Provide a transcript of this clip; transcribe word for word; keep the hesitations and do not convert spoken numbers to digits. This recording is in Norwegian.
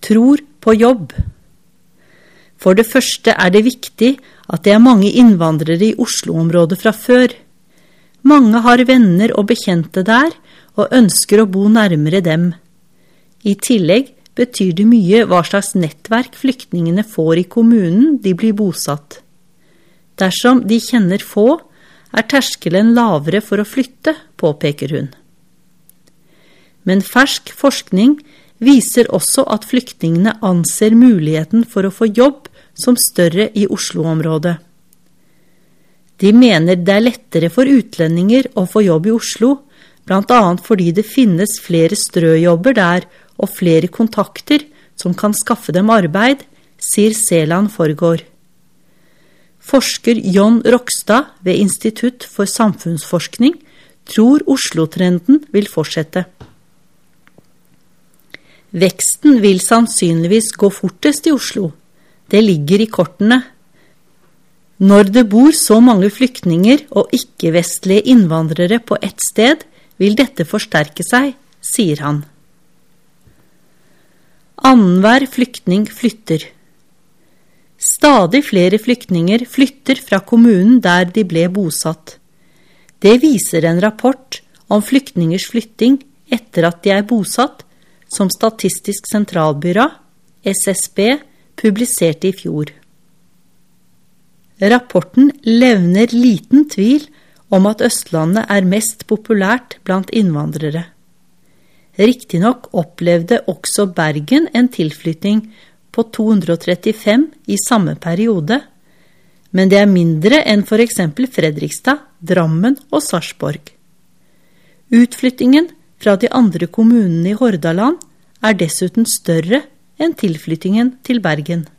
tror på jobb. For det første er det viktig at det er mange innvandrere i Oslo-området fra før. Mange har venner og bekjente der, og ønsker å bo nærmere dem. I tillegg betyr det mye hva slags nettverk flyktningene får i kommunen de blir bosatt. Dersom de kjenner få, er terskelen lavere for å flytte, påpeker hun. Men fersk forskning viser også at flyktningene anser muligheten for å få jobb som større i Oslo-området. De mener det er lettere for utlendinger å få jobb i Oslo, blant annet fordi det finnes flere strøjobber der og flere kontakter som kan skaffe dem arbeid, sier Seland Forgård. Forsker John Rokstad ved Institutt for samfunnsforskning tror Oslo-trenden vil fortsette. Veksten vil sannsynligvis gå fortest i Oslo. Det ligger i kortene. Når det bor så mange flyktninger og ikke-vestlige innvandrere på ett sted, vil dette forsterke seg, sier han. Annenhver flyktning flytter. Stadig flere flyktninger flytter fra kommunen der de ble bosatt. Det viser en rapport om flyktningers flytting etter at de er bosatt, som Statistisk sentralbyrå, S S B, publiserte i fjor. Rapporten levner liten tvil om at Østlandet er mest populært blant innvandrere. Riktignok opplevde også Bergen en tilflytting på to hundre og trettifem i samme periode, men det er mindre enn for eksempel Fredrikstad, Drammen og Sarpsborg. Utflyttingen fra de andre kommunene i Hordaland er dessuten større enn tilflyttingen til Bergen.